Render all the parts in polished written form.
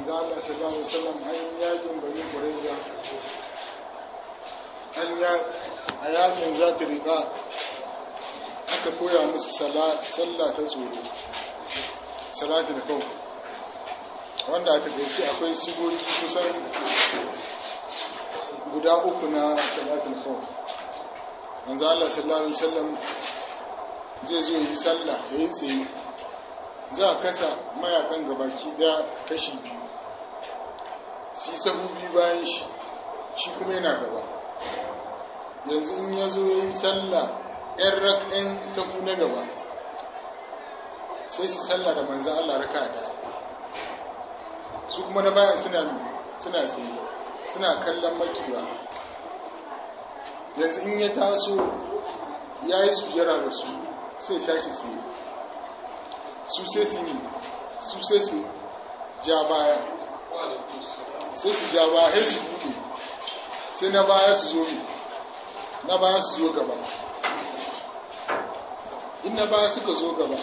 manzo Allah sallallahu alaihi wasallam an yakin Bani Qurayza a yakin zata riqa aka koya musu sallah ta tsoro salatul khawf wanda aka dace akwai sigogi kusan guda uku na salatul khawf manzo Allah sallallahu alaihi wasallam zai zo yi sallah yayin tsaye za a kasa mayakan gabaki daya kashi biyu si sahu biyu bayan shi kuma yana gaba yanzu in ya zo yi sallah ɗan rak'in sahu na gaba sai su sallah da manzo Allah raka daya su kuma na bayan suna tsaye suna kallon makiya yanzu in ya taso ya yi sujjara da su sai tashi tsaye su sai su ja baya sai su ja baya sai su buɗe sai na baya su zo gaba in na baya suka zo gaba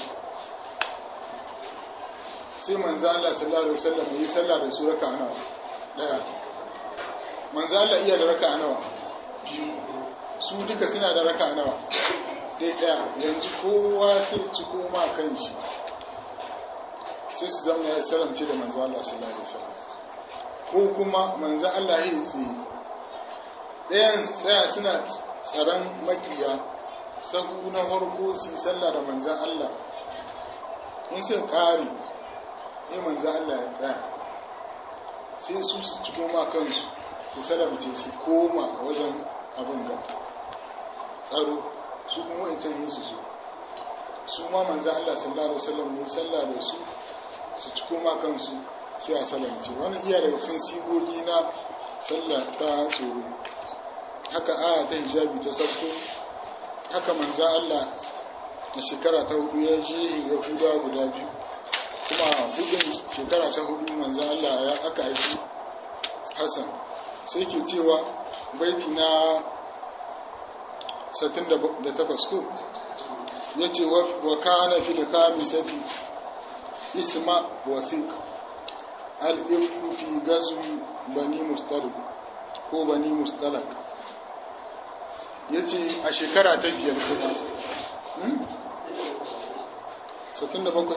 sai manzo Allah sallallahu alaihi wasallam yi sallah da su raka'a nawa daya manzo Allah iya da raka'a nawa su duka suna da raka'a nawa daya yanzu kowa sai ci koma kan shi sai su zama ya salamce da manzo Allah sallallahu alaihi wasallam ko kuma manzo Allah ya tsaye ɗayan su tsaya suna tsaron makiya sahu na farko su sallah da manzo Allah in sai kare sai manzo Allah ya tsaya sai su ci koma kansu su salamce su koma wajen abin da tsaro su kuma wancan yin su su ma manzo Allah sallallahu alaihi wasallam ne sallah da su ci koma kansu sai a salamce wani iya daga cikin sigogi na sallah ta tsoro haka aya ta hijabi ta sabko haka manzo Allah a shekara ta 4 ya je Yahuda guda biyu kuma hudun shekara ta 4 manzo Allah ya aka aiki Hassan sai ke cewa baiti na 68 ko yace wa kana fil khamisati isma wasiq al-ifku fi gazwi bani mustalik ko bani mustalak yace a shekara ta 5 kuma 67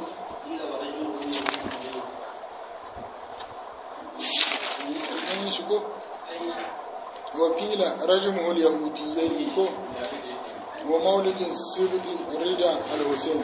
an shigo wakila rajmuhu al-yahudiyyin ko wa maulidin sirri rida al-husayn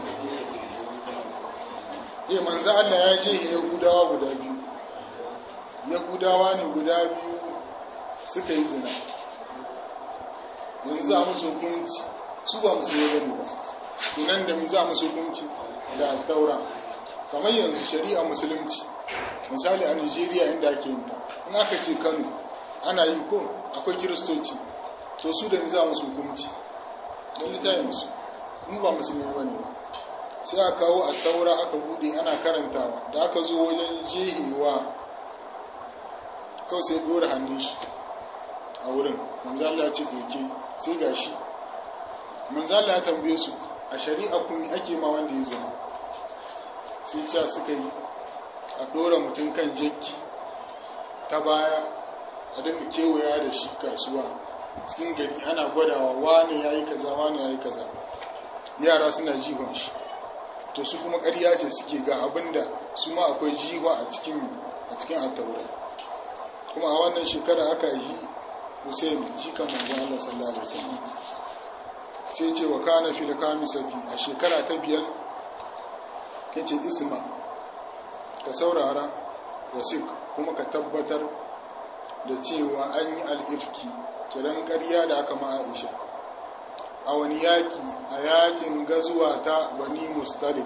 manzo Allah ya je Yahudawa guda biyu Yahudawa ne guda biyu suka yi zina yanzu za musu hukunci su ba musulmi bane ba inan da mu za musu hukunci da taura kamar yanzu shari'a musulunci misali a Nigeria inda ake yin ta in aka ce Kano ana yi ko akwai kiristoci to su da za musu hukunci dan litayin musu mu ba musulmi bane ba sai aka kawo a taura aka bude ana karantawa da aka zo wajen jehiwa kawai sai dora hannun shi a wurin manzo Allah ya ce doke sai gashi manzo Allah ya tambaye su a shari'a kun ake ma wanda ya zama sai ce suka yi a dora mutum kan jakki ta baya a dinga kewaya da shi kasuwa cikin gari ana gwadawa wani yayi kaza wani yayi kaza yara suna jihon shi to su kuma ƙarya ce suke ga abinda su ma akwai jiwa a cikin attaura kuma a wannan shekara aka yi Hussein jikan manzon Allah sallallahu alaihi wasallam sai ce wa kana fil khamisati a shekara ta 5 yace isma ka saurara wasik kuma ka tabbatar da cewa an yi al-ifki kiran ƙarya da aka ma Aisha a wani yaki a yakin gazuwa ta bani mustalik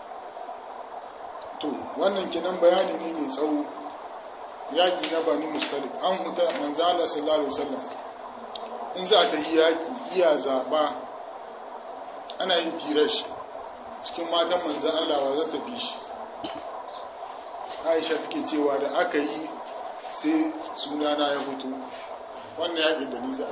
to wannan kinan bayani ne mai tsawo yaki na bani mustalik an huta manzo Allah sallallahu alaihi wasallam in za ta yi yaki iya zaba ana yin firash cikin matan manzo Allah wa za ta bi shi Aisha take cewa da aka yi sai sunana ya fito wannan yakin da ni za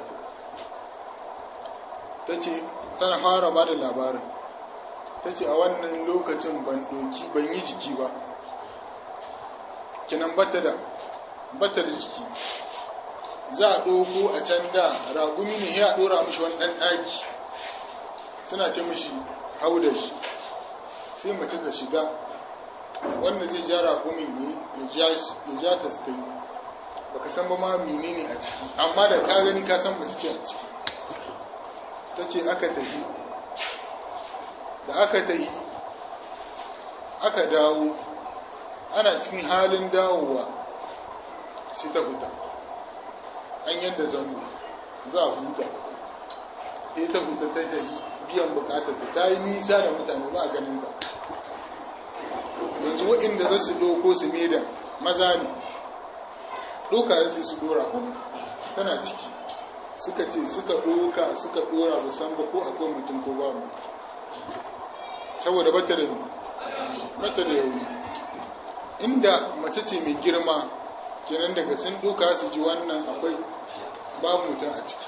ta ce tana fara ba da labarin ta ce a wannan lokacin ban yi jiki ba kenan bata da jiki. Za a ɗauko a can da ragumi ne ya ɗora mishi wani ɗan ɗaki suna ce mishi haudar shi, sai mace ta shiga wanda zai ja ragumin ne ya ja ta su ta yi, baka san ba ma menene a ciki, amma da ka gani ka san mace ce a ciki. Ta ce aka tafi, da aka tafi aka dawo, ana cikin halin dawowa sai ta huta, an yadda zango za a huta, sai ta huta ta tafi biyan bukatar ta yi nisa da mutane ba a ganin ta. Yanzu waɗanda za su doko su maida maza ne, doka sai su dora tana ciki, suka ce suka doka suka dora ba san ba ko akwai mutum ko ba mu, saboda bata da yauni. Inda mace ce mai girma kenan daga sun doka su ji wannan akwai babu mutum a ciki.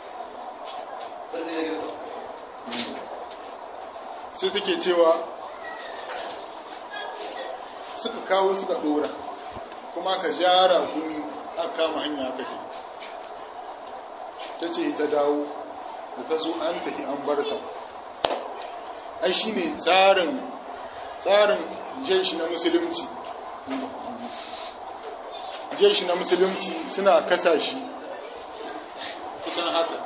Sai take cewa suka kawo suka dora kuma ka jara guni aka kama hanya aka ke. Ta ce ta dawo da ta zo an tafi an bar ta. Ai shi ne tsarin jeshi na musulunci. Jeshi na musulunci suna kasa shi kusan haka.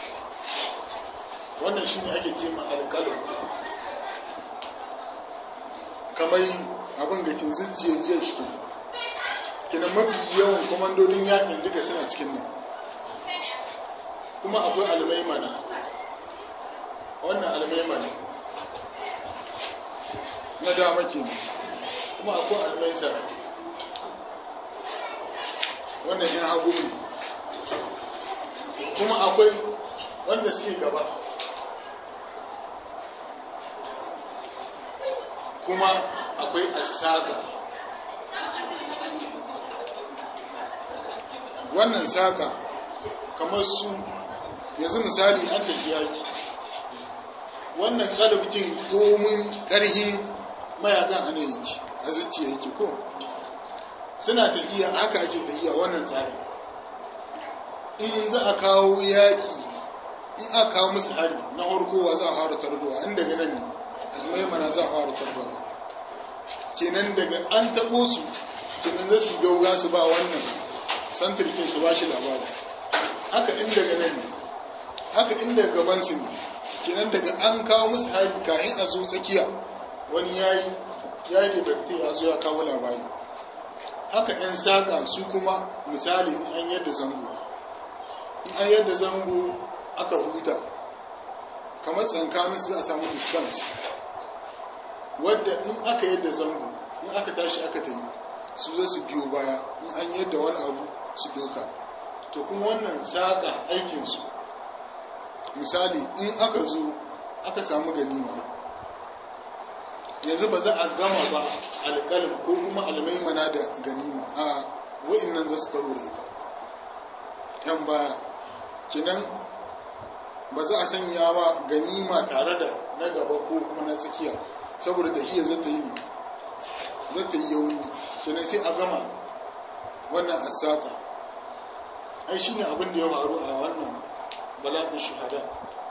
Wannan shi ne ake ce ma alƙalin, kamar abin da ke zuciyar jeshi to kina mafi yawan komandodin yakin duka suna cikin nan. Kuma akwai almaimana, wannan almaimana na dama ke, kuma akwai almaisara, wannan yan hagu ne, kuma akwai wanda suke gaba, kuma akwai asaka. Wannan saka kamar su yanzu misali an tafi yaki, wannan kalabkin domin ƙarhin mayakan ana yake a zuciya yake ko suna tafiya haka ake tafiya. Wannan tsari in za a kawo yaƙi, in aka kawo musu hari na harkowa za a fara tardowa, in daga nan ne almaimana za a fara tardowa, kenan daga an taɓo su kenan za su gauga su ba wannan santirkin su ba shi labari. Haka in daga nan ne, haka in daga gabansu ne, kenan daga an kawo musu hari kayan a zo tsakiya wani yayi da bakti ya zo ya kawo labari. Haka ‘yan saƙa su kuma misali an yadda zango, in an yadda zango aka huta kamar tsankanin su a samu distance wadda in aka yadda zango, in aka tashi aka ta yi su za su biyo baya, in an yadda wani abu su doka. To kuma wannan saƙa aikinsu misali in aka zo aka samu ganima, yanzu ba za a gama ba alƙalin ko kuma almaimana da ganima, a wa'innan za su taro da ita yan baya, kinan ba za a sanya ba ganima tare da na gaba ko kuma na tsakiya, saboda tahiyya za ta yi yauni, kinan sai a gama wannan asaka. Ai shi ne abin da ya faru a wannan bala'in shuhada,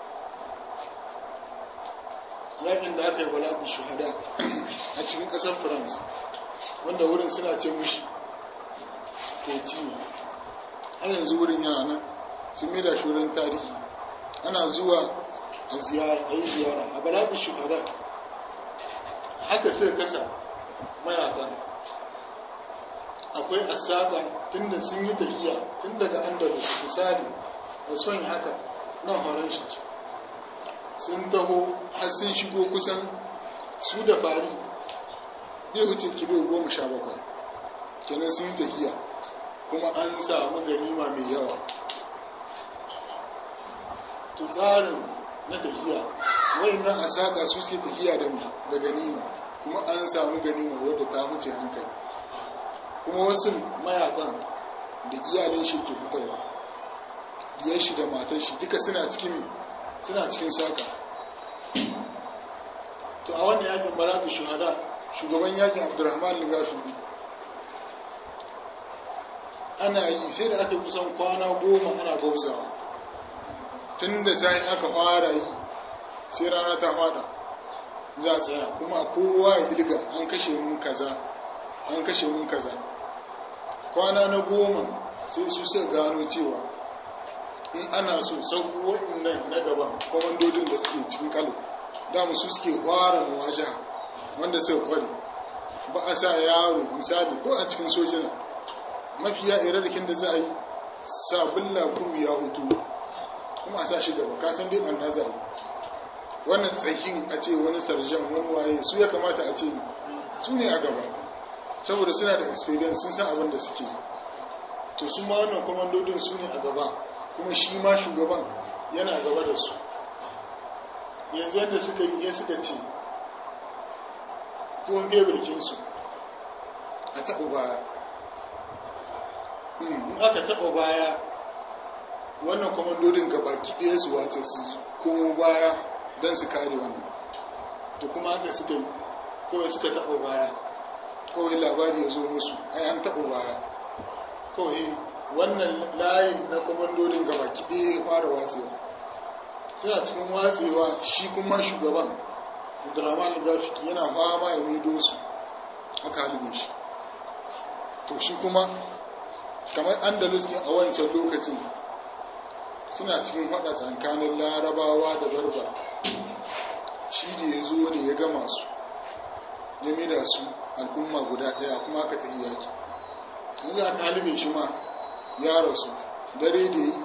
yakin da aka yi bala'in shuhada a cikin ƙasar France, wanda wurin suna ce mushi Teti. Har yanzu wurin yana nan, sun maida shi wurin tarihi, ana zuwa a yi ziyara a bala'in shuhada. Haka sai kasa mayaka, akwai asaba tun da sun yi tafiya tun daga Andalus misali da son haka nan horon shi sun taho har sun shigo kusan su da fari zai wuce kilo 17, kenan sun yi tafiya kuma an samu ganima mai yawa. To tsarin na tafiya wayannan asaka su suke tafiya da ganima, kuma an samu ganima wadda ta wuce hankali, kuma wasu mayakan da iyalin shi ke fitarwa, diyar shi da matar shi duka suna cikin saka. To a wannan yakin bala'in shuhada, shugaban yakin Abdurrahman al-Ghafiri ana yi sai da aka kusan kwana 10 ana gauzawa tun da sai aka fara yi sai rana ta fada za a tsaya kuma kowa ya ilga an kashe mun kaza kwana na 10 sai su sai gano cewa in ana so sauku waɗannan na gaban kwamandodin da suke cikin kalu dama su suke ƙwara muwaja wanda suka kware ba a sa yaro misali ko a cikin sojina mafiya irarrakin da za a yi sabon lakuru ya hutu kuma a sa shi gaba kasan dai ɓanna za a yi wannan tsakin a ce wani sarjan wani waye su ya kamata a ce su ne a gaba saboda suna da experience sun san abin da suke to su ma wannan kwamandodin su ne a gaba kuma shi ma shugaban yana gaba da su yanzu yadda suka yi suka ce tuwon bebirkinsu a taɓa baya in aka taɓa baya wannan kwamandodin gabaki ɗaya su wace su komo baya don su kare wannan to kuma haka suka yi kawai suka taɓa baya kawai labari ya zo musu ai an taɓa baya kawai wannan layin na kwamandodin gabaki ɗaya ya fara watsewa suna cikin watsewa shi kuma shugaban Abdurrahman Gafiki yana fama ya mido su aka halibe shi to shi kuma kamar Andalus a wancan lokacin suna cikin faɗa tsakanin Larabawa da Barbar shi da ya zo ne ya gama su ya mida su al'umma guda ɗaya kuma aka tafi yaki yanzu aka halibe shi ma ya rasu dare da yi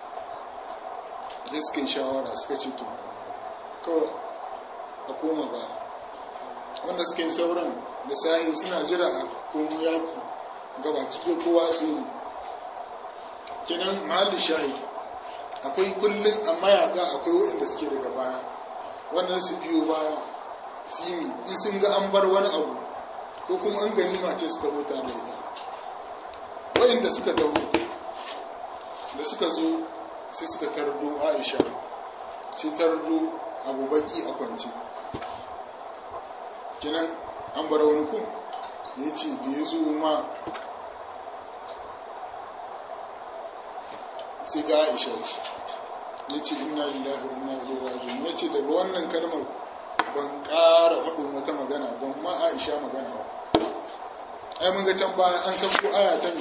da suka yi shawara suka ce to kawai a koma ba wanda suka yi sauran da sahi suna jira a komo yaki gaba kike kowa sai ne kenan mahallin shahid akwai kullum a mayaka akwai waɗanda suke daga baya wannan su biyo baya simi in sun ga an bar wani abu ko kuma an gani mace su taho tare da ita waɗanda suka taho da suka zo sai suka tardo Aisha sai tardo Abu Baki a kwance kenan an bar wani ko yace da yazo ma sai ga Aisha ce yace inna lillahi wa inna ilaihi raji'un yace daga wannan kalmar ban ƙara faɗin wata magana ban ma Aisha magana ba ai mun ga can baya an san ko aya ta ne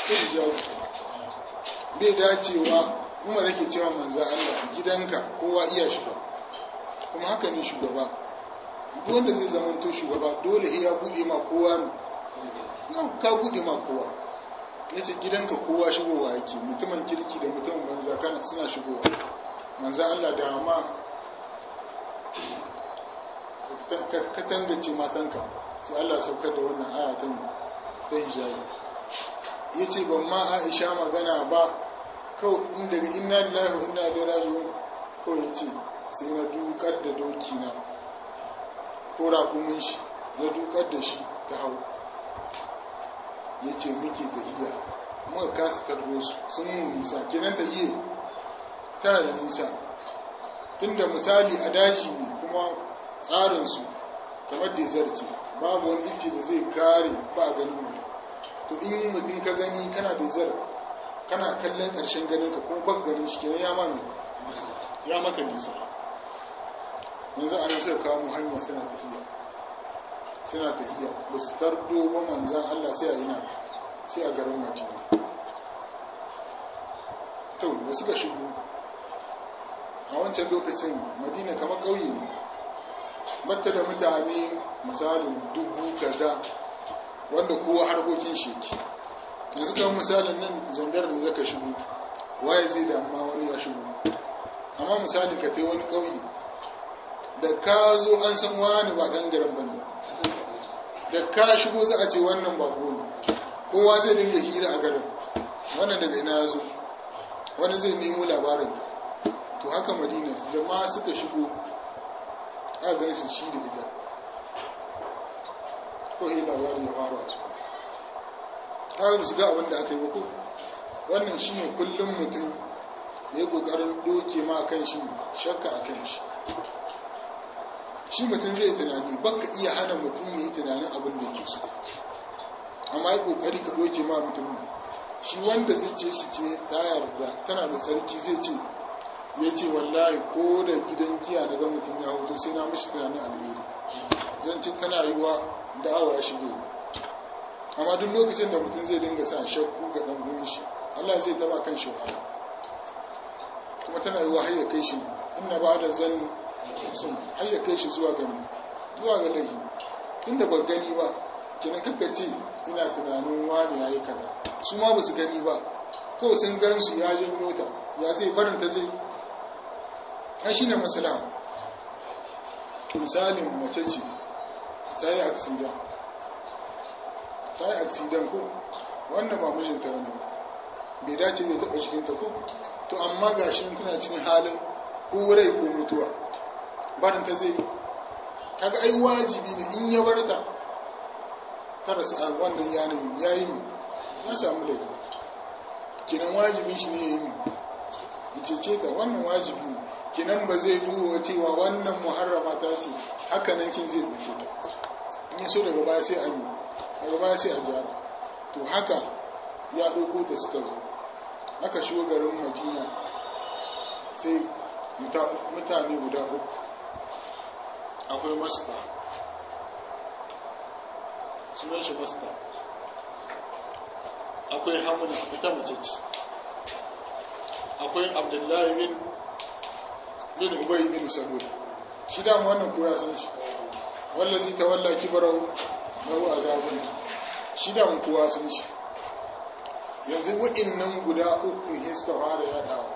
bai dacewa Umar yake cewa manzo Allah gidanka kowa iya shiga kuma haka ne shugaba duk wanda zai zama to shugaba dole ya bude ma kowa ne ka bude ma kowa yace gidanka kowa shigowa yake mutumin kirki da mutumin banza kana suna shigowa manzo Allah da ma ka tangace matanka sai Allah saukar da wannan aya ta hijabi yace ban ma Aisha magana ba kawai in daga inna lillahi wa inna ilaihi raji'un kawai yace sai na dukar da doki na ko raƙumin shi ya dukar da shi ta hau yace muke tahiya muka kasa karbo su sun mu nisa kenan tahiye tana da nisa tunda misali a daji ne kuma tsarin su kamar da zarce babu wani ice da zai kare ba ganin mutum to in mutum ka gani kana da zar kana kallon ƙarshen ganinka kuma bak ganin shi kenan ya maka nisa yanzu ana sai kawo mu hanya suna tafiya ba su tardo ba manzan Allah sai a ina sai a garin Madina to da suka shigo a wancan lokacin Madina kamar ƙauye ne batta da mutane misalin 1000 kaza wanda kowa harkokin sheki yanzu kan misalin nan zandar da zaka shigo waye zai da amma wani ya shigo amma misali ka tai wani kauye da ka zo an san wani ba dan garin bane da ka shigo za a ce wannan ba ne kowa zai dinga hira a garin wannan daga ina yazo wani zai nemo labarin to haka Madina su jama'a suka shigo a ganin shi da ita ko yi labari ya fara su har ba su ga abin da aka yi ba ko wannan shi ne kullum mutum ya yi ƙoƙarin doke ma kan shi shakka a kan shi shi mutum zai tunani baka iya hana mutum ya yi tunanin abin da ke so amma yi ƙoƙari ka doke ma mutum shi wanda zuciya shi ce ta yarda tana da tsarki zai ce ya ce wallahi ko da gidan giya na ga mutum ya hoto sai na mashi tunanin alheri zan ce tana yiwa da'awa ya shige amma duk lokacin da mutum zai dinga sa shakku ga ɗan uwan shi Allah zai taba kan shi wahala kuma tana yiwa har ya kai shi inna ba da zanni sun har ya kai shi zuwa ga laifi inda ba gani ba kina kakka ce ina tunanin wani yayi kaza su ma ba su gani ba ko sun gan su ya janyo ta ya zai barin ta zai kai shine masala misalin mace ce ta yi accident ko wannan ba mijinta wani bai dace bai taɓa jikinta ko to amma gashi tana cikin halin ko rai ko mutuwa barin ta zai kaga ai wajibi ne in ya barta ta rasu a wannan yanayin yayi mu ya samu laifi kenan wajibin shi ne yayi mu cece ta wannan wajibi ne kenan ba zai duwa cewa wannan muharrama ta ce haka nan kin zai duke ta in so daga baya sai a gyara to haka ya ɗauko ta suka zo aka shigo garin Madina sai mutane guda uku akwai masta sunan shi masta akwai hamuna ita mace ce akwai abdullahi bin ubay bin salul shi da mu wannan koya san shi wallazi tawalla kibarau lahu azabun shi da mu kowa san shi yanzu wa'annan guda uku hiska fara yadawa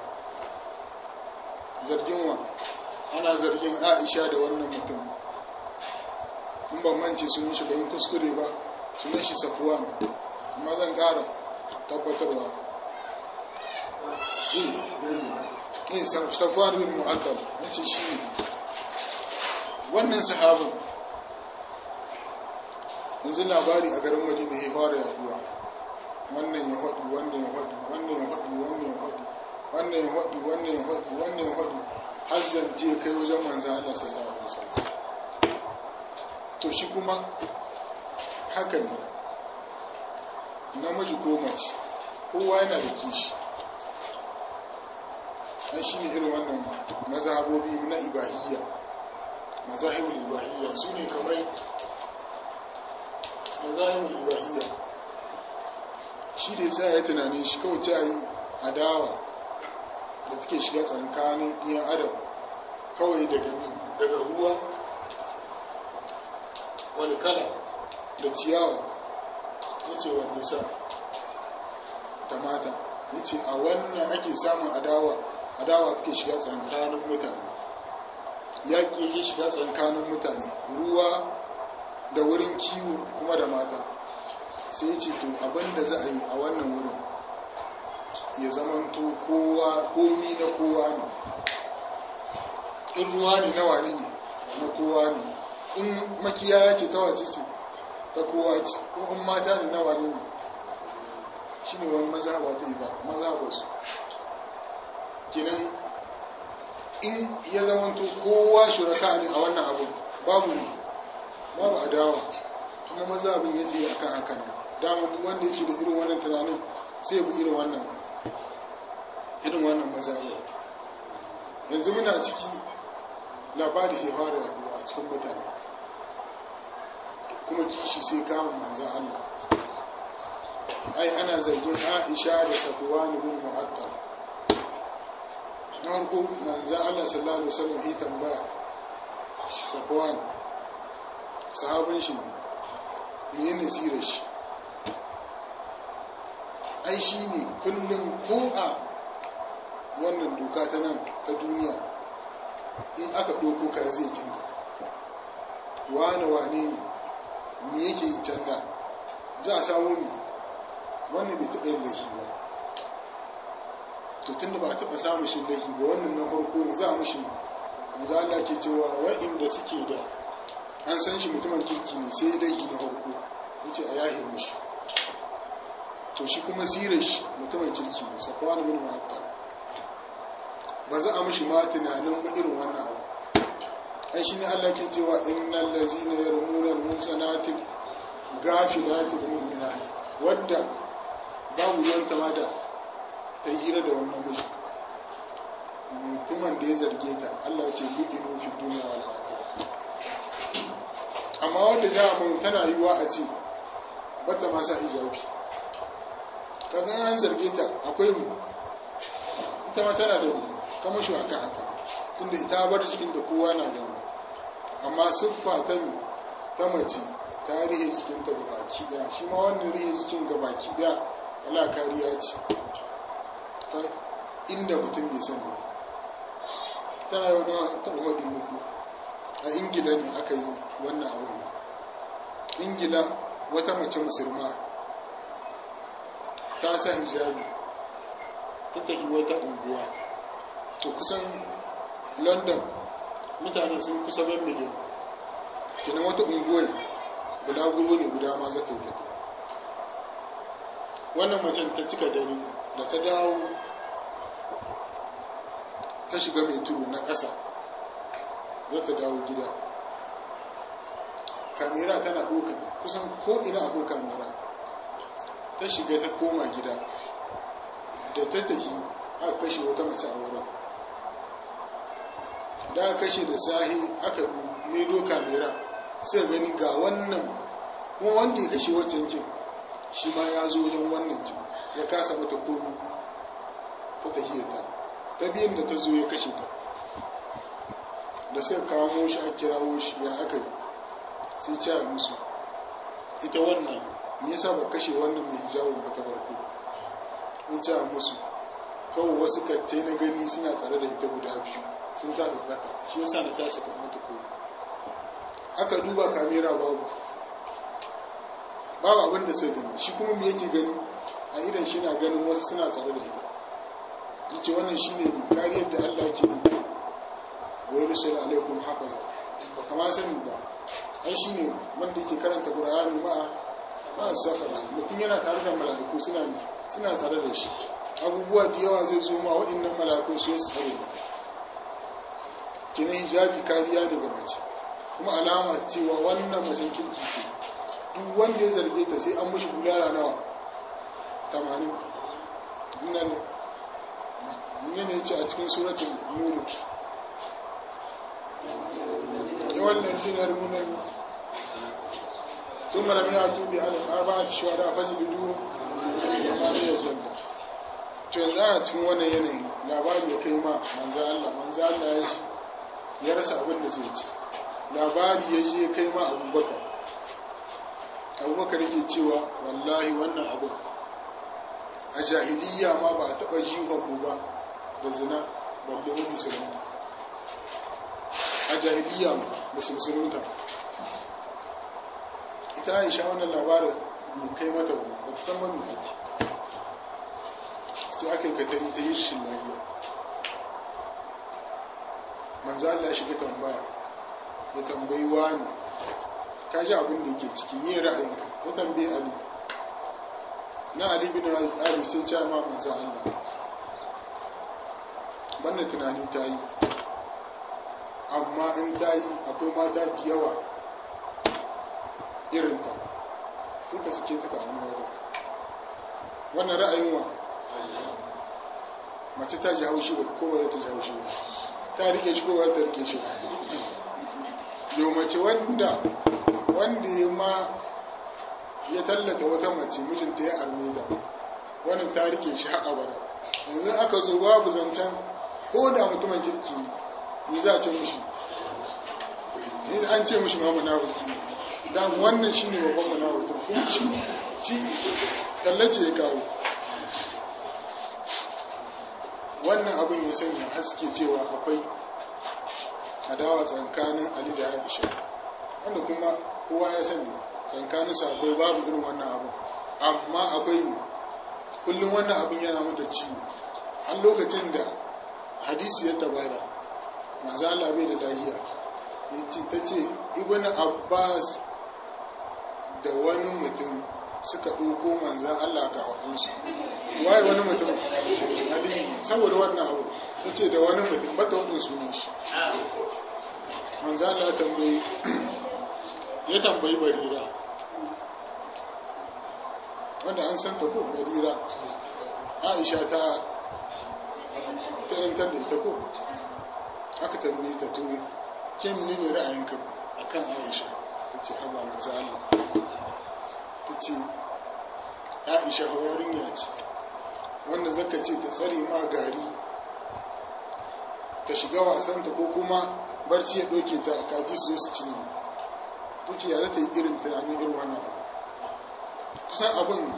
zargin wa ana zargin Aisha da wannan mutum in ban mance sunan shi bayin kuskure ba sunan shi Safwan amma zan ƙara tabbatarwa Safwan bin Mu'attal nace shi wannan sahabin yanzu labari a garin Madina ya fara yaduwa wannan ya hadu wannan ya hadu wannan ya hadu wannan ya hadu wannan ya hadu wannan ya hadu wannan ya hadu har zance kai wajen manzo Allah sallallahu alaihi wasallam to shi kuma haka ne namiji ko mace kowa yana da kishi an shi ne irin wannan mazhabobi na ibahiyya mazahibul ibahiyya su ne kamar mazahibul ibahiyya shi da ya tsaya ya tunanin shi kawai ta yi adawa da take shiga tsakanin ɗiyan adam kawai daga ruwa wani kala da ciyawa ya ce wanda sa da mata ya ce a wannan ake samun adawa take shiga tsakanin mutane yaƙi ya shiga tsakanin mutane ruwa da wurin kiwo kuma da mata sai ce to abinda za a yi a wannan wurin ya zamanto komi na kowa ne in ruwa ne na wani ne na kowa ne in makiyaya ce ta wace ce ta kowa ce ko in mata ne na wani ne shi ne wani mazhaba ta yi ba mazhaba su kinan in ya zamanto kowa shuraka ne a wannan abu babu adawa kuma mazhabin yadda ya kan hakan dama duk wanda yake da irin wannan tunanin sai bu irin wannan mazhabi yanzu muna ciki labari ke fara yaduwa a cikin mutane kuma kishi sai kama manzan Allah ai ana zargin Aisha da Safwan bin Mu'attal na farko manzan Allah sallallahu alaihi wasallam ya tambaya Safwan sahabin shi ne nasirar shi ai shi ne kullum ko a wannan doka ta nan ta duniya in aka ɗauko ka zai kinka wane ne me yake yi canza za a samu ne wannan bai taɓa yin laifi ba to tun da ba a taɓa samun shi laifi ba wannan na farko ne za a mushi yanzu Allah ke cewa wa'inda suke da an san shi mutumin kirki ne sai dai na farko ya ce a yahin mishi to shi kuma zirar shi mutumin kirki ne Safwan bin Mu'attal ba za a mishi ma tunanin ba irin wannan abu ai shi ne Allah ke cewa innal ladzina yarmuna al-muhsanati ghafilati mu'minat wadda babu ruwanta ma da ta hira da wannan miji. Mutumin da ya zarge ta Allah ya ce buɗinu fi duniya wal akhirah. Amma wanda dama tana yiwa a ce bata ma sa hijabi, kaga an zarge ta akwai mu ita ma tana da mu kamar shi akan haka, tunda ita bar cikin da kowa na gani. Amma siffa ta mace ta rihe cikin ta gabaki daya, shi ma wannan rihe cikin gabaki daya Allah kariya ce ta inda mutum bai sani. Tana yau na taɓa hodin muku a Ingila ne aka yi wannan abin. Ingila wata mace musulma ta sa hijabi ta tafi wata unguwa, to kusan London mutane sun kusa 1 miliyan, kenan wata unguwar bulaguro ne guda ma za ta yi. Wannan macen ta cika dare da ta dawo ta shiga mai turu na ƙasa za ta dawo gida. Kamera tana ɗauka kusan ko ina akwai kamera. Ta shiga ta koma gida da ta tafi aka kashe wata mace a wurin. Da aka kashe da sahi aka maido kamera sai gani ga wannan kuma wanda ya kashe wancan kin shi ma ya zo wajen wannan kin ya kasa mata komi ta tahiyarta. Ta biyan da ta zo ya kashe ta da sai kawo shi a kirawo shi ya aka yi sai ce musu ita wannan me yasa ba kashe wannan mai hijabin ba ta farko. Ya ce musu kawai wasu kattai na gani suna tsare da ita guda biyu sun sa ta shi yasa na kasa kan mata komi. Aka duba kamera babu abin da sai gani, shi kuma me yake gani a idan shi na ganin wasu suna tsare da ita. Yace wannan shine kariyar da Allah ke yi wa yusul alaikum hafaza. Ba kama sani ba ai shine wanda yake karanta Qur'ani ma safara, mutum yana tare da mala'iku suna tsare da shi. Abubuwa da yawa zai zo ma waɗannan mala'iku su tsare. Kina hijabi kariya daga mace, kuma alama cewa wannan mace kirki ce. Duk wanda ya zarge ta sai an mishi bulala nawa 80. Dinnan ne ce a cikin suratul nur yawan lalzinar munan sun marami a tubi al'arba'at shuhada fajlidu samaniyar janna. To yanzu ana cikin wannan yanayi labari ya kai ma manzo Allah ya rasa abin da zai ci. Labari ya je kai ma Abubakar yake cewa wallahi wannan abin a jahiliya ma ba a taɓa jihon mu ba da zina balle mun musulunta. A jahiliya ba su musulunta. Ita Aisha wannan labarin bai kai mata ba ta san wani ake. Sai aka yi katari ta yi shi lafiya. Manzo Allah ya shiga tambaya, ya tambayi wani ka ji abin da yake ciki, me ra'ayinka? Ya tambayi Ali. Na Ali bin Abi sai ce ma manzo Allah banda tunani ta yi, amma in ta yi akwai mata da yawa irinta suka suke ta kamun wajen. Wannan ra'ayin wa mace ta ji haushi ba ko ba ta ji haushi ba, ta rike shi ko ba ta rike shi. Yau mace wanda ya ma ya tallata wata mace mijinta ya arme da wannan ta rike shi haƙa bada. Yanzu aka zo babu zancen ko da mutumin kirki ne za a ce mishi, ne an ce mishi ma munafiki ne. Dan wannan shine babban munafiki kuma shi tallace ya kawo. Wannan abin ya sanya haske cewa akwai adawa tsakanin Ali da Aisha, wanda kuma kowa ya sani tsakanin sahabbai babu irin wannan abin, amma akwai kullum wannan abin yana mata ciwo. Har lokacin da hadisi ya tabbata manzo Allah bai da lafiya, ta ce Ibn Abbas da wani mutum suka ɗauko manzan Allah ga waɗansu. Waye wani mutum? Ali. Saboda wannan abu ta ce da wani mutum ba ta waɗansu ne shi. Manzan Allah ya tambayi Barira, wanda an san ta ko Barira Aisha ta yantar da ita ko aka tambaye ta to kin ne ra'ayinka akan Aisha tace haba manzo Allah tace Aisha yarinya ce wanda zaka ce ta tsare ma gari ta shiga wasanta ko kuma barci ya doke ta a kaji su ci tace ya zata yi irin tunanin irin wannan abu kusan abin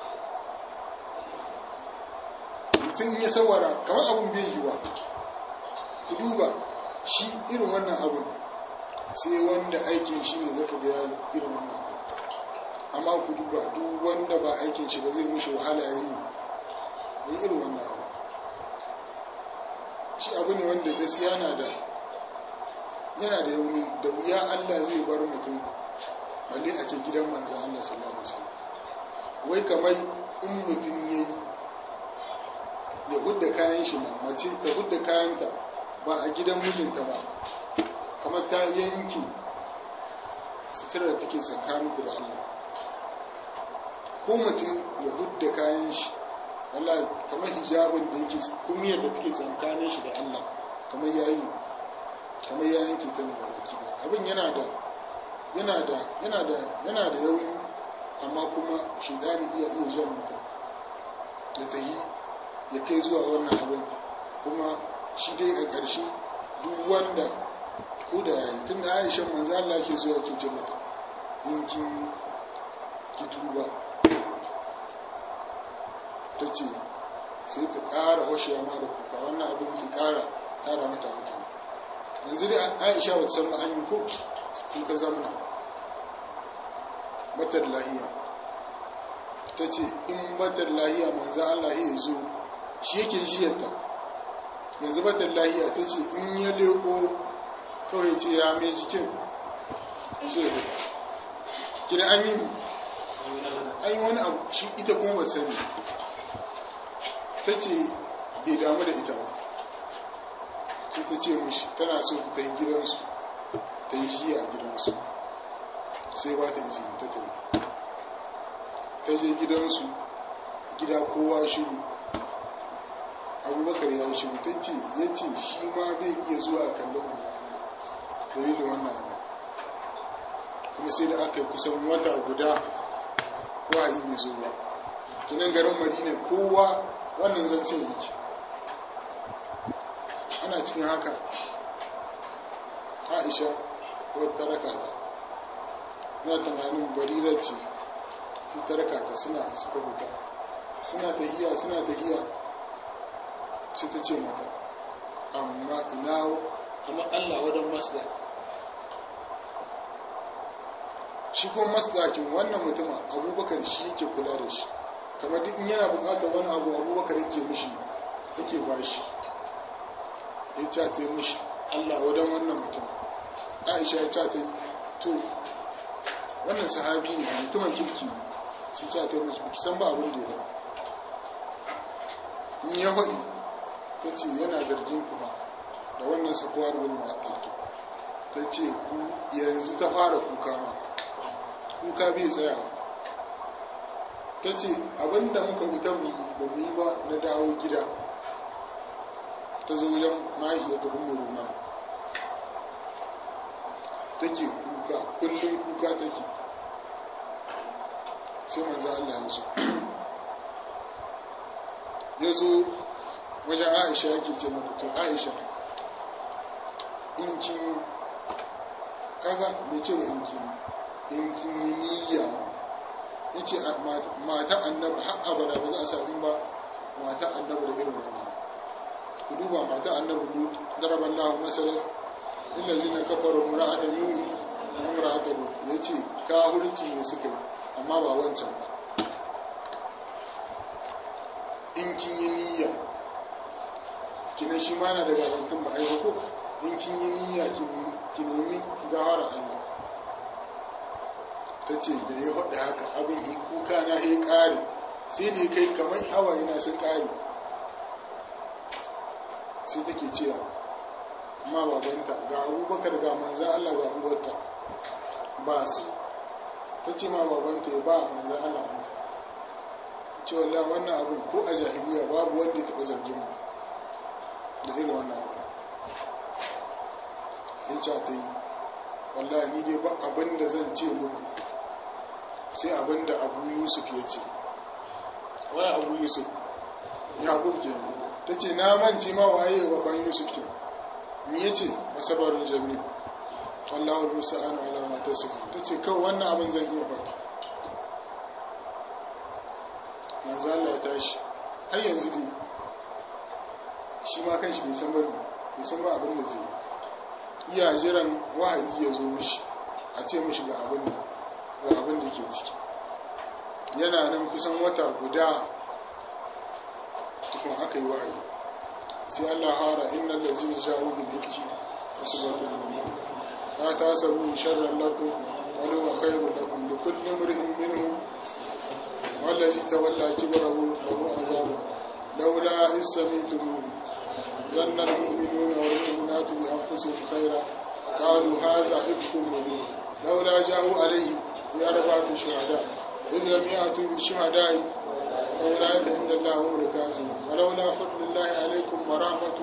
mutum ya sawara kamar abin bai yi ba ku duba shi irin wannan abin sai wanda aikin shi ne zaka ga irin wannan abin amma ku duba duk wanda ba aikin shi ba zai mishi wahala yayi irin wannan abu shi abu ne wanda gaskiya yana da yauni da wuya Allah zai bar mutum balle a ce gidan manzon Allah sallallahu alaihi wasallam wai kamar in mutum yayi ya hudda kayan shi ma mace ta hudda kayanta ba a gidan mijinta ba kamar ta yanki suturar da take tsakaninta da Allah ko mutum ya hudda kayan shi wallahi kamar hijabin da yake kumiyar da take tsakanin shi da Allah kamar ya yanki ta da baki abin yana da yauni amma kuma shidani iya jan mutum da ta yi ya kai zuwa wannan abin kuma shi dai a ƙarshe duk wanda ko da yayi tun da Aisha manzo Allah ke zuwa ke ce mata in ki tuba ta ce sai ta ƙara hoshiya ma da kuka wannan abin ki ƙara tara mata mutane yanzu dai Aisha wata san an yi ko sun ka zamana batar lahiya ta ce in batar lahiya manzo Allah ya zo shi yake jiyarta yanzu batar lahiya ta ce in ya leko kawai ce ya mai jikin sai ya kira an yi wani abu shi ita kuma ba sani ta ce bai damu da ita ba sai ta ce mishi tana so ta yi gidansu ta yi jiya a gidansu sai ba ta izini ta yi ta je gidansu gida kowa shiru abubakar ya shiru ta ce ya ce shi ma bai iya zuwa a kallon mu da yi da wannan abu kuma sai da aka yi kusan wata guda wahayi mai zuwa tunan garin madina kowa wannan zancen yake ana cikin haka Aisha wata rakata na tunanin Barira ce ta rakata suka huta suna tahiya sai ta ce mata amma Allah wadan masda shi kuma masdakin wannan mutum Abubakar shi yake kula da shi kamar duk in yana bukatar wani abu Abubakar yake mishi take bashi ya ce ta yi mishi Allah wadan wannan mutum Aisha ya ce ta yi to wannan sahabi ne mutumin kirki ne shi ce ta yi mishi san ba abin da ya ba in ya faɗi ta ce yana zargin kuma da wannan safuwar wani ma'aikata ta ce ku yanzu ta fara kuka ma kuka bai tsaya ta ce abinda muka wuta mu ba mu yi ba na dawo gida ta zo wajen mahiyar ta rumuruna take kuka kullum kuka take sai manzo Allah ya zo wajen Aisha yake ce mata to Aisha in kin kaga bai ce ba in kin yi niyya ya ce mata annabi har abada ba za a sami ba mata annabi da irin wannan ku duba mata annabi lut daraban lahu masalan illazina kafaru mura'ata nuhi wa mura'ata lut yace kahurci ne suka yi amma ba wancan ba in kin yi niyya kina shi ma na daga wantan ba ai ko in kin yi niyya ki nemi gawara Allah ta ce da ya faɗa haka abin yi kuka na ya ƙari sai da ya kai kamar hawa yana sun ƙari sai take cewa amma babanta ga Abubakar ga manzan Allah ga uwarta ba su ta ce ma babanta ya ba manzan Allah masa ce wallahi wannan abin ko a jahiliya babu wanda ya taɓa zargin mu da irin wannan abin. Ya ce ta yi wallahi ni dai ba abin da zan ce muku sai abin da Abu Yusuf ya ce. Wani Abu Yusuf ya gubje ta ce na manci ma waye wa ban Yusuf ke mi ya ce masabarin jami'i wallahu musa'anu ala ma tasifun. Ta ce kawai wannan abin zan iya faɗi. manzo Allah ya tashi har yanzu dai shi ma kanshi bai san ba abin da zai iya jiran wahayi ya zo mishi a ce mishi ga abin da ke ciki. Yana nan kusan wata guda tukun aka yi wahayi sai Allah hara innal ladzina ja'u bil ifki asbatun minkum la tasabu sharran lakum wa huwa khairun lakum likulli imrin minhum wallazi tawalla kibrahu lahu azabun laula ismituhu dhanna al-mu'minuna wal mu'minatu bi anfusihim khayra qalu hadha ifkum mubin laula ja'u alayhi bi arba'ati shuhada idh lam ya'tu bi shuhada'i أولئك عند الله هم الكاذبون ولولا فضل الله عليكم ورحمته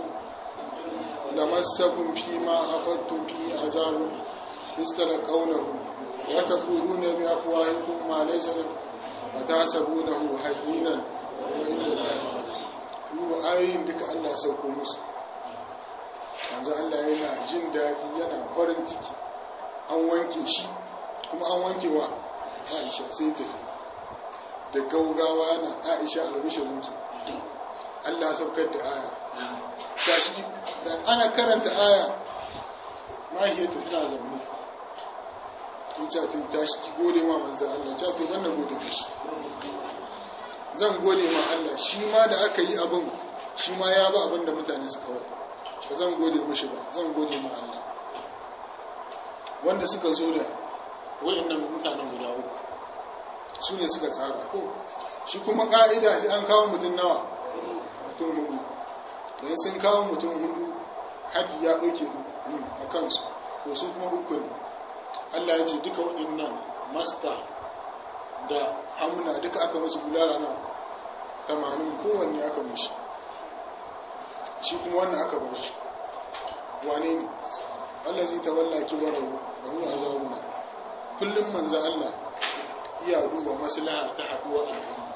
لمسكم فيما أخذتم فيه عذاب تستلقونه وتقولون بأفواهكم ما ليس لكم وتحسبونه هينا وإن الله عظيم. ayoyin duka Allah sauko musu yanzu Allah yana jin daɗi yana farin ciki an wanke shi kuma an wanke wa Aisha sai ta da gaugawa na Aisha albishirinki Allah saukar da aya tashi da ana karanta aya mahiyata tana zaune in ta tashi ki gode ma manzon Allah ta ce wannan gode mishi zan gode ma Allah shi ma da aka yi abin shi ma ya ba abin da mutane suka wada ba zan gode mishi ba zan gode ma Allah wanda suka zo da wayannan mutanen guda uku su ne suka tsara ko shi kuma ƙa'ida sai an kawo mutum nawa mutum hudu don sun kawo mutum hudu haddi ya ɗauke a kansu to su kuma uku ne. Allah ya ce duka waɗannan masta da hamuna duka aka masu bulala na 80 kowanne aka mishi shi kuma wannan aka bar shi wane ne Allah zai tawalla kibarahu da huwa azabuna kullum manzo Allah iya duba maslaha ta haduwa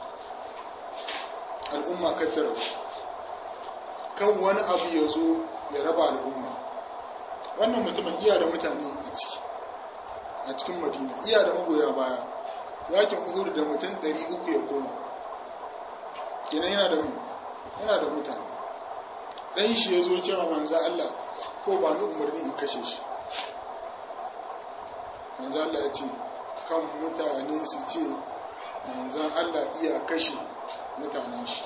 al'umma kattara kan wani abu ya zo ya raba al'umma. Wannan mutumin iya da mutane a cikin Madina iya da magoya baya yakin Uhud da mutum 300 ya koma kenan yana da mutane. Dan shi ya zo cewa manzo Allah ko ba ni umarni in kashe shi. Manzo Allah ya ce kan mutane su ce manzan Allah iya kashe mutanen shi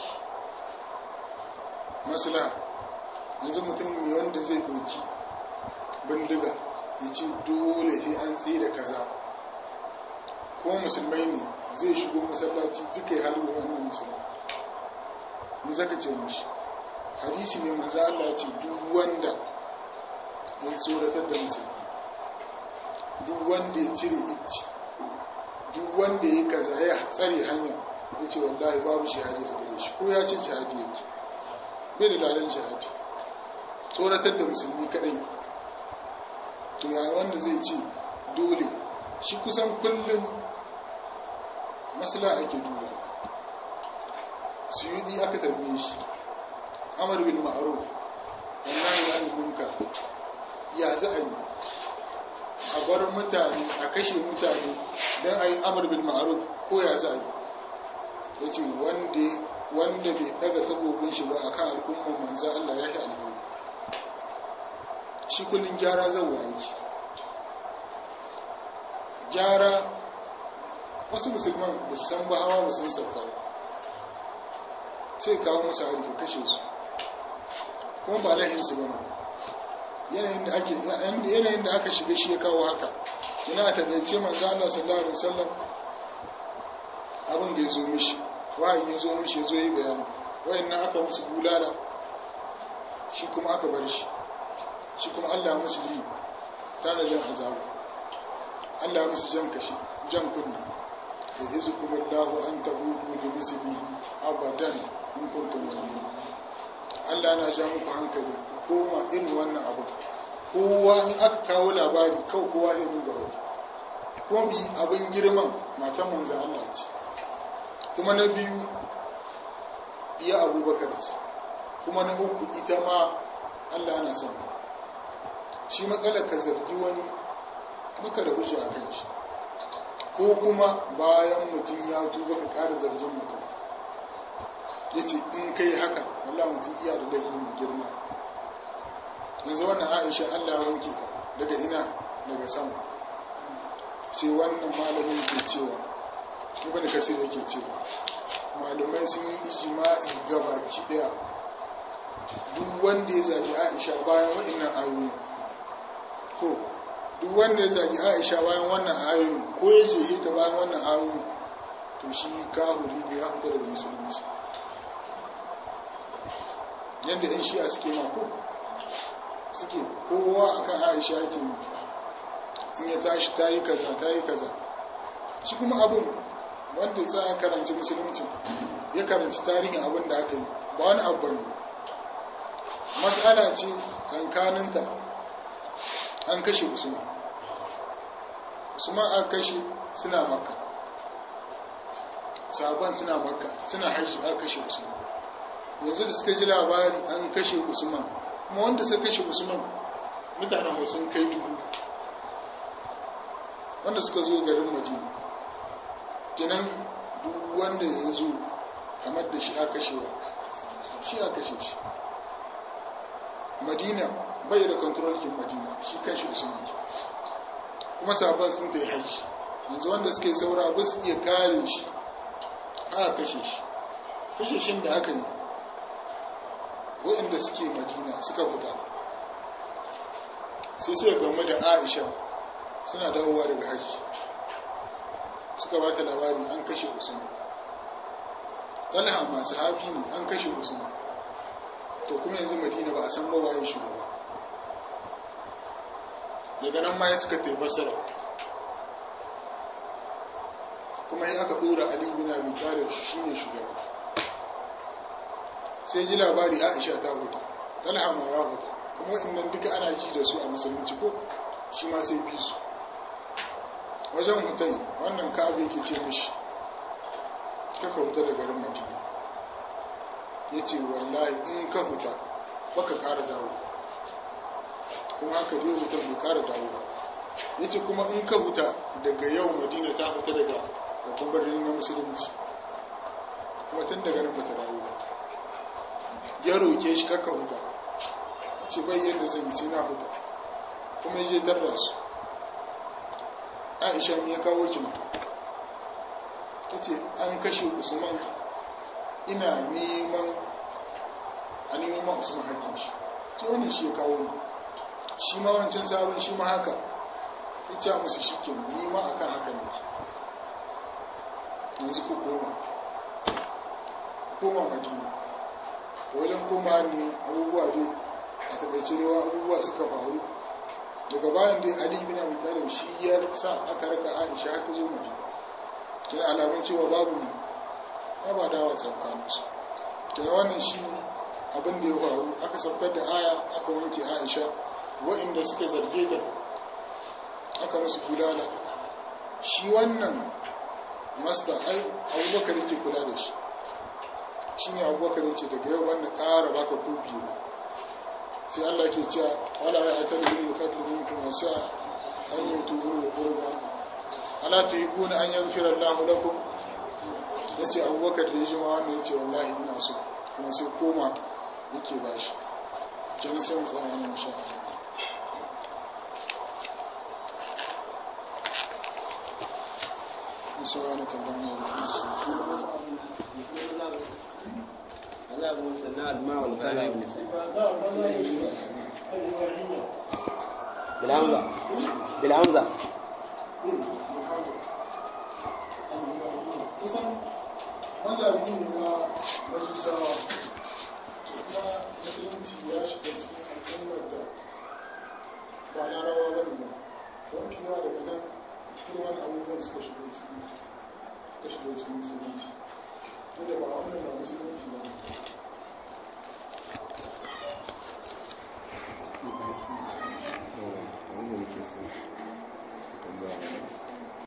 masala yanzu mutum ne wanda zai doki bindiga ya ce dole sai an tsira kaza kuma musulmai ne zai shigo masallaci duka ya halin wannan musulmi mu zaka ce mishi hadisi ne manzo Allah ya ce duk wanda ya tsoratar da musulmi duk wanda ya cire icci duk wanda ya kaza ya tsare hanya ya ce wallahi babu shahadi a gare shi ko ya ce shahadi yake bai da ladan shahadi tsoratar da musulmi kadai to ya wanda zai ce dole shi kusan kullum masala ake duba. Suyudi aka tambaye shi amar bil ma'ruf wallahi anil munkar ya za a yi a bar mutane a kashe mutane don a yi amur bil ma'aruf ko ya za a yi ya ce wanda bai daga takobin shi ba a kan al'ummar manzan Allah ya yi alheri shi kullum gyara zan waye shi gyara wasu musulman ba su san ba hawa ba sun sauka sai kawo musu hari ka kashe su kuma ba lahinsu ba ne yanayin da aka shiga shi ya kawo haka yana a taƙaice manzo Allah sallallahu alaihi wasallam abin da ya zo mishi wahayi ya zo mishi ya zo yi bayani wayannan aka musu bulala shi kuma aka bar shi kuma Allah ya musu yi tanadin azaba Allah ya musu jan kunna da yazukum Allahu an tahudu li mislihi abadan in kuntum mu'minin. Allah na ja muku hankali koma irin wannan abu. Kowa in aka kawo labari kawai kowa zai dinga wani. Kuma bi abin girman matan manzan Allah ce. Kuma na biyu biya Abubakar ce. Kuma na uku ita ma Allah na son. Shi matsalar ka zargi wani duka da hujja a kan shi. Ko kuma bayan mutum ya tuba ka ƙara zargin mutum. Ya ce in kai haka wallah mutum iya da laifi mai girma. Yanzu wannan Aisha Allah ya wanke ta daga ina daga sama. Sai wannan malamin ke cewa Ibn Kasir yake cewa malamai sun yi ijma'i gabaki daya duk wanda ya zagi Aisha bayan wa'annan ayoyi ko duk wanda ya zagi Aisha bayan wannan ayoyi ko ya je ta bayan wannan ayoyi to shi kahuri ne ya fita daga musulunci. Yanda ɗan shi'a suke mako suke kowa akan Aisha yake in ya tashi ta yi kaza ta yi kaza. Shi kuma abin wanda ya karanci musulunci ya karanci tarihin abin da aka yi ba wani abu ne. Mas'ala ce tsakaninta an kashe Usman aka kashe suna Makka, sahabban suna Makka suna hajji aka kashe Usman. Yanzu da suka ji labari an kashe Usman, kuma wanda suka kashe Usman mutanen sun kai 1000 wanda suka zo garin Madina. Kenan duk wanda ya zo kamar da shi aka kashe shi. Madina bai da control kin Madina, shi kan shi Usman. Kuma sahabban sun tayi haji. Yanzu wanda suke saura ba su iya kare shi aka kashe shi. Kashe shin da aka yi waɗanda suke Madina suka fita sai suka gamu da Aisha suna dawowa daga haji. Suka ba ta labari an kashe Usman. Talha ma sahabi ne, an kashe Usman. To kuma yanzu Madina ba a san ba waye shugaba. Daga nan ma ya suka tafi Basra. Kuma ya aka dora Ali bin Abi Talib shine shugaba. Sai ji labari Aisha ta huta, Talha ma ya huta. Kuma waɗannan duka ana ji da su a musulunci ko shi ma sai bi su. Wajen hutai wannan Ka'ab yake ce mishi kaka huta da garin Madina. Yace wallahi in ka huta baka ƙara dawo. Kuma haka dai hutar bai ƙara dawo ba. Yace kuma in ka huta daga yau Madina ta huta daga babban birnin na musulunci. Kuma tun daga nan bata dawo ba. Ya roke shi kaka huta. Yace bai yadda zan yi sai na huta. Kuma ya je tarda su. Aisha ne ya kawo ki ma. Tace an kashe Usman, ina neman a neman Usman hakkin shi. Sai wannan shi ya kawo ni. Shi ma wancan sabon shi ma haka. Sai ce musu shi ke ni ma akan haka ne. Yanzu ku koma Madina. Wajen koma ne abubuwa dai a takaice ne abubuwa suka faru. Daga bayan dai Ali bin Abi Talib shi ya sa aka raka Aisha har ta zo Madina. Kina alamun cewa babu ne ba dawa tsakanin su. Daga wannan shi abin da ya faru aka saukar da aya aka wanke Aisha wa'inda suka zarge ta aka musu bulala. Shi wannan masta Abubakar yake kula da shi. Shi ne Abubakar yace daga yau wanda ƙara baka ko biyu. Sai Allah ke cewa wala ya atallu fadlu minkum wasa an yutubu qurba ala tuhibuna an yaghfira Allahu lakum. Yace Abubakar da yaji ma wannan yace wallahi ina so, kuma sai koma yake bashi. Kin san tsaya ne insha Allah. سبحانك اللهم وبحمدك هذا هو سناء الماء والكلام بالعمزة kusan mazabi ne na majusawa kuma musulunci ya shiga cikin al'ummar da ba na rawa ba ne don kiyawa daga nan kuma abubuwan suka shigo cikin musulunci wanda ba wannan ba musulunci ba